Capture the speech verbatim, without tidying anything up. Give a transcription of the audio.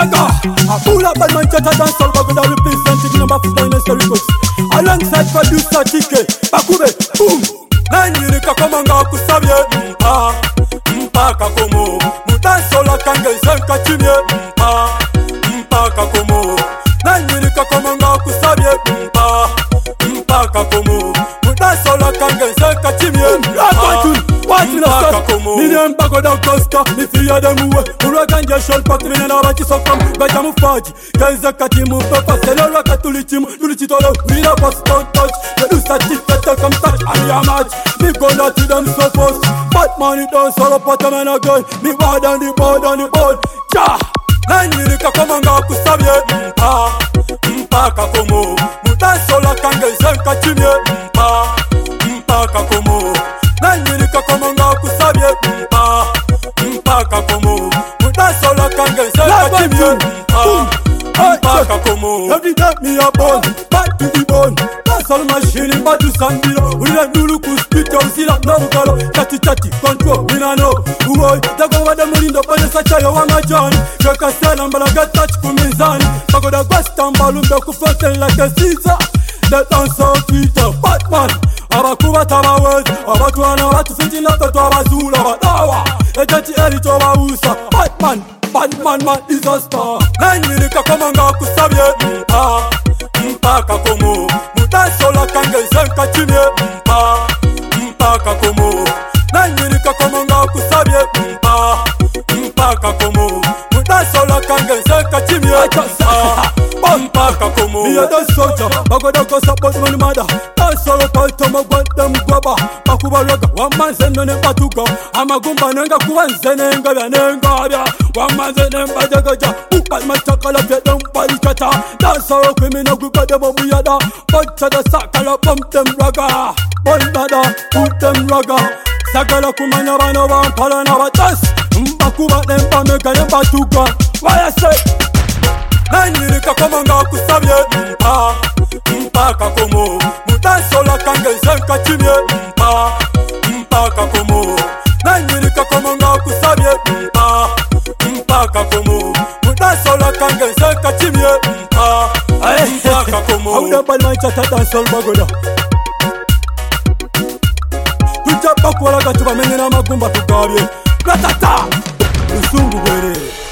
Raga, I pull up at Manchester dance all back with a representing number of Dynasty Records. Alongside producer T K, Bakube, boom. Nanyirika komanga kusabye, mpa, mpaka komo. Mutansola kange zenka chimye, mpa, mpaka komo. Nanyirika komanga kusabye, mpa, mpaka komo. Mutansola kange zenka chimye, mpa. Mpaka komo. Nini mpako da costa, ni fiya de muwe. Uraganje shol patri na baki sokam, gaja mufaji. Kaiza kati mupepa, selora katulichimu, tulichitolo, wina pass don't touch. Yedu certificate come touch, I am match. Me gonna to them so fast. Batman it don't solo pot a man again. Me bad on the board on the board. Ja! Nanyirika komanga kusabye, mpa, mpaka komo. Mutansola kange zenka chimye, mpa, mpaka komo. Nanyirika komanga kusabye, mpa, mpaka komo. Mutansola kange zenka chimye, mpa, mpaka komo. Every day me a bone, back to the bone. That's all machine in badu sambilo. We don't do look who spit out, see that no color. Chatty chatty, control, we don't know. Boy, they go over the murindo, but it's a chayo wa majani. Kaka sell and balaga touch kumizani. Bago da gwasta mbalum da kufronten like a Caesar. That dance on Twitter, Batman. Abakuba tabawez, abatuana watu fiti na toto abazula badawa. Ejati elito abausa, Batman. Batman man is a star. Nanyirika komanga kusabye, mpa, mpaka komo. Mutansola kange zenka chimye, mpa, mpaka komo. Nanyirika komanga kusabye, mpa, mpaka komo. Mutansola kange zenka chimye, mpa, mpaka komo. Me a the soldier, bago da go support my mother. Solo paito magwanta mugwaba Bakuba raga, wamanze none batuga Amagumba nenga kuwanze nenga vya nenga vya Wamanze nemba jagaja Upat machakala vya nembali chata Dansaro kwimina gwipa demo buyada Bachada sakala pump them raga Bondada, put them raga Sakala kumanya bana wampala na watas Mbakuba nemba mega nemba tuga Why I say Nanyirika komanga kusabye Mpa, mpaka komo. Mutansola kange zenka chimye, mpa, mpaka komo. Nanyirika komanga kusabye, mpa, mpaka komo. Mutansola kange zenka chimye, mpa, mpaka komo. Auda balman chata dansol bagoda. Tuja bakwala katuba menena magumba tukabye. Ratata, usungu gwere.